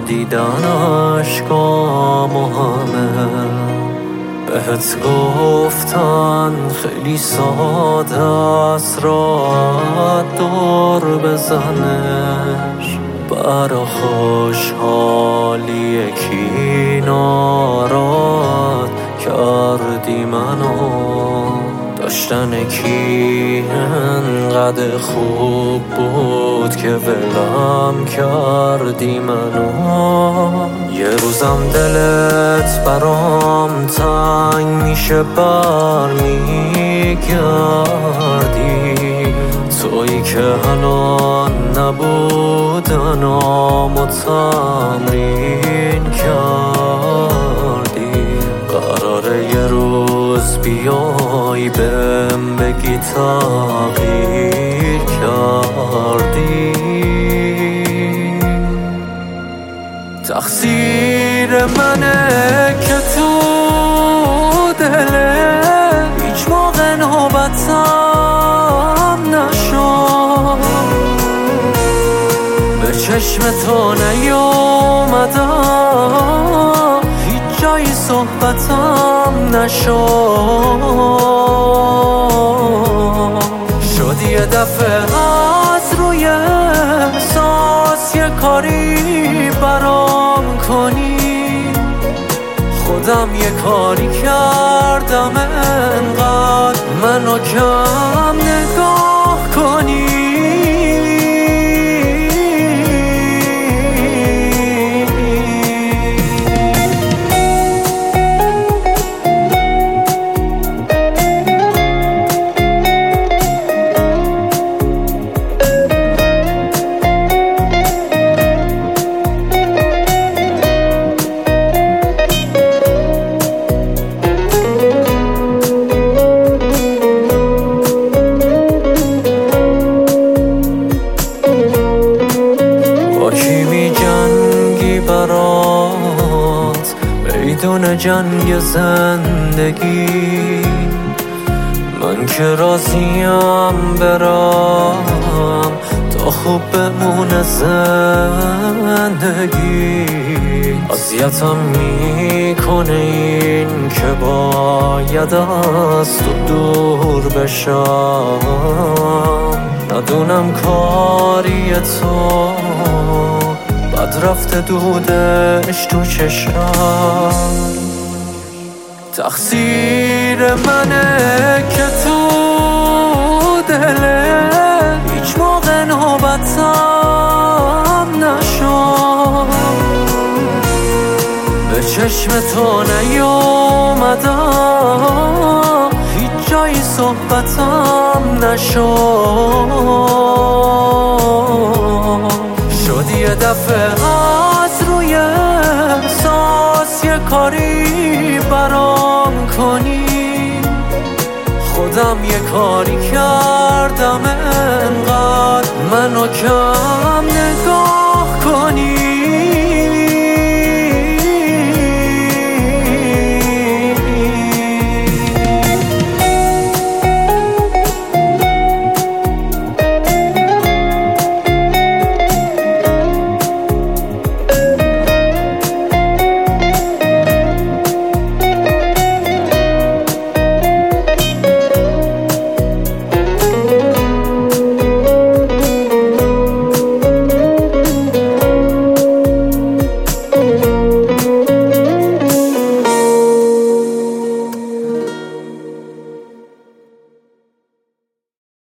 دیدن عشقامو همه بهت گفتن خیلی ساده است راحت دور بزنش برا خوشحالی یکی ناراحت کردی منو داشتن کی انقدر خوب بود که ولم کردی منو یه روزم دلت برام تنگ میشه برمیگردی تویی که الان نبودنامو تمرین کردی قراره یه روز بیای بهم بگی تغییر کردی تقصیر منه که تو دله هیچ موقع نوبتم نشد به چشم تو نیومدم هیچ جایی صحبتم نشد شدی یه دفعه از روی احساس یه کاری برام کنی خودم یه کاری کردم انقدر منو کم نگاه کنی بدون جنگ زندگی من که راضیم برم تا خوب بمونه زندگی اذیتم میکنه این که باید از تو دور بشم ندونم کاری تو بد رفته دودش تو چشم تقصیر منه که تو دله هیچ موقع نوبتم نشد به چشم تو نیومدم هیچ جایی صحبتم نشد شدی یه دفعه از روی احساس یه کاری برام کنی خودم یه کاری کردم انقدر منو کم نگاه